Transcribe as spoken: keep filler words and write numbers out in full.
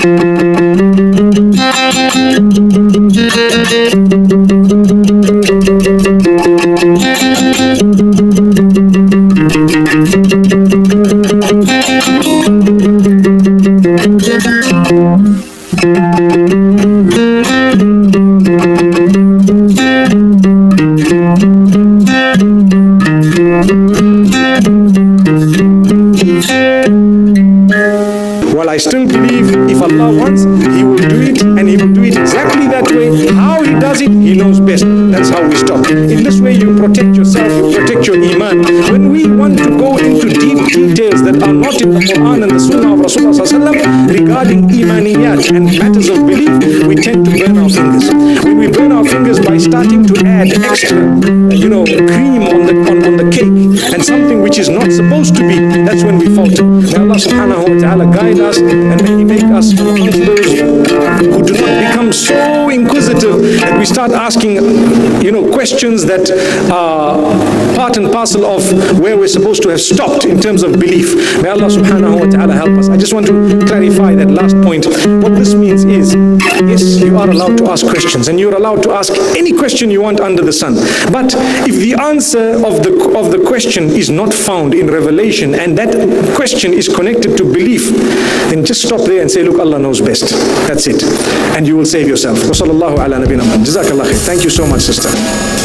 Well, I still believe if Allah wants, He will do it, and He will do it exactly that way. How He does it, He knows best. That's how we stop. In this way, you protect yourself, you protect your iman. When we want to go into deep details that are not in the Quran and the Sunnah of Rasulullah regarding imaniyat and matters of belief, we tend to burn our fingers. When we burn our fingers by starting to add extra, you know, cream on the on, on the cake and something which is not supposed to be, that's when we falter. May Allah subhanahu wa ta'ala guide us, and may He make us amongst those who do not become so inquisitive that we start asking, you know, questions that are part and parcel of where we're supposed to have stopped in terms of belief. May Allah subhanahu wa ta'ala help us. I just want to clarify that last point. What this means is, yes, you are allowed to ask questions, and you're allowed to ask any question you want under the sun. But if the answer of the of the question is not found in revelation, and that question is connected to belief, then just stop there and say, look, Allah knows best. That's it. And you will save yourself. Wa sallallahu ala nabina Muhammad. Jazakallah khair. Thank you so much, sister.